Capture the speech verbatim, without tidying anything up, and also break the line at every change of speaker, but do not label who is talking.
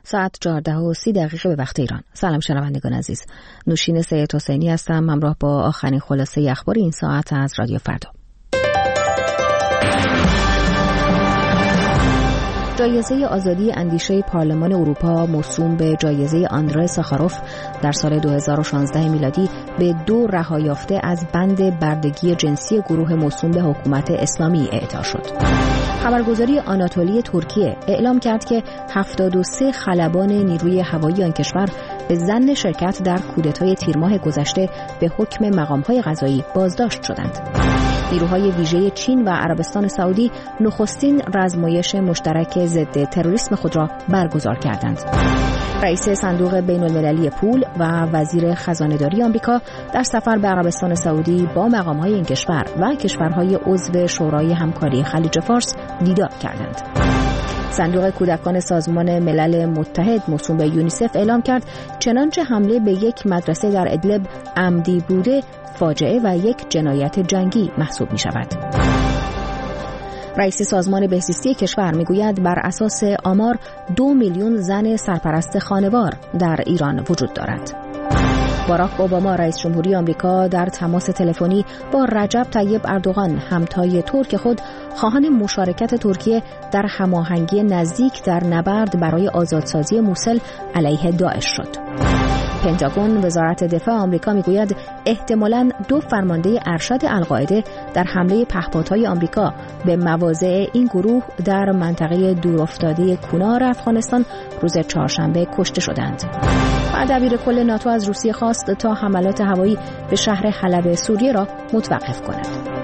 ساعت چهارده و سی دقیقه به وقت ایران. سلام شنوندگان عزیز. نوشین سید حسینی هستم، همراه با آخرین خلاصه اخبار این ساعت از رادیو فردا. جایزه آزادی اندیشه پارلمان اروپا موسوم به جایزه آندره ساخاروف در سال دو هزار و شانزده میلادی به دو رهایافته از بند بردگی جنسی گروه موسوم به حکومت اسلامی اعطا شد. خبرگزاری آناتولی ترکیه اعلام کرد که هفتاد و سه خلبان نیروی هوایی آن کشور به ظن شرکت در کودتای تیر ماه گذشته به حکم مقام‌های قضایی بازداشت شدند. نیروهای ویژه چین و عربستان سعودی نخستین رزمایش مشترک ضد تروریسم خود را برگزار کردند. رئیس صندوق بین‌المللی پول و وزیر خزانه‌داری آمریکا در سفر به عربستان سعودی با مقام‌های این کشور و کشورهای عضو شورای همکاری خلیج فارس دیدار کردند. صندوق کودکان سازمان ملل متحد موسوم به یونیسف اعلام کرد چنانچه حمله به یک مدرسه در ادلب عمدی بوده، فاجعه و یک جنایت جنگی محسوب می شود. رئیس سازمان بهزیستی کشور میگوید بر اساس آمار دو میلیون زن سرپرست خانوار در ایران وجود دارد. باراک اوباما رئیس جمهوری آمریکا در تماس تلفنی با رجب طیب اردوغان همتای ترک خود خواهان مشارکت ترکیه در هماهنگی نزدیک در نبرد برای آزادسازی موصل علیه داعش شد. پنتاگون وزارت دفاع آمریکا میگوید احتمالاً دو فرمانده ارشد القاعده در حمله پهپادهای آمریکا به مواضع این گروه در منطقه دورافتاده کنار افغانستان روز چهارشنبه کشته شدند. و دبیر کل ناتو از روسیه خواست تا حملات هوایی به شهر حلب سوریه را متوقف کند.